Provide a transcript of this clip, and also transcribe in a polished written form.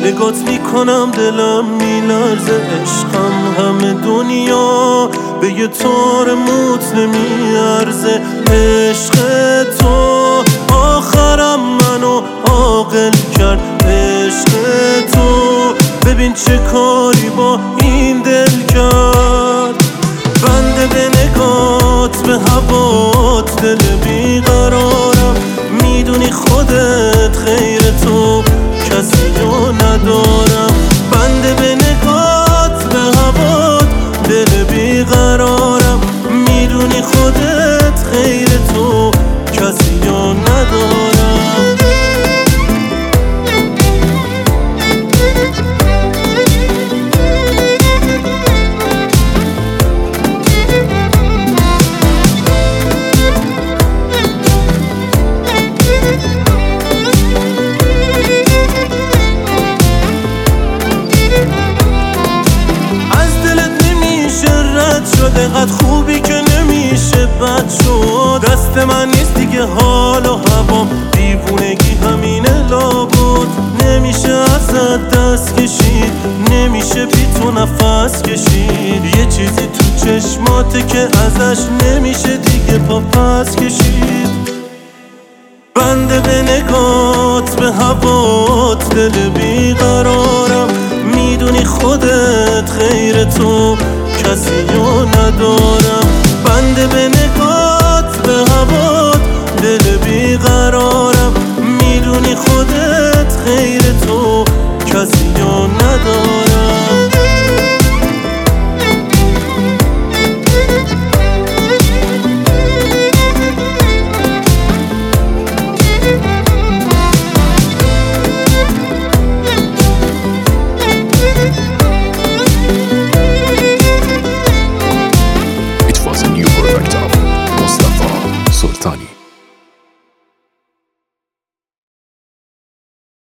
نگات میکنم دلم میلرزه، عشقم همه دنیا به یه تار موت نمیارزه. عشق تو آخرم منو عاقل کرد، عشق تو ببین چه کاری با این دل کرد. بنده به نگات به هوات دل بیقرارم، میدونی خودت خیر تو کسی رو ندارم. بنده به نگات به هوات دل بیقرارم، میدونی خودت خیر تو کسی رو ندارم. دقت خوبی که نمیشه بد شد، دست من نیست دیگه حال و هوام، دیوونگی همینه لابد. نمیشه ازت دست کشید، نمیشه بی تو نفس کشید، یه چیزی تو چشماته که ازش نمیشه دیگه پا پس کشید. بنده به نگات به هوات دل بیقرارم، میدونی خودت خیر تو کسی رو ندارم. بنده به نگات به هوات دل بیقرارم،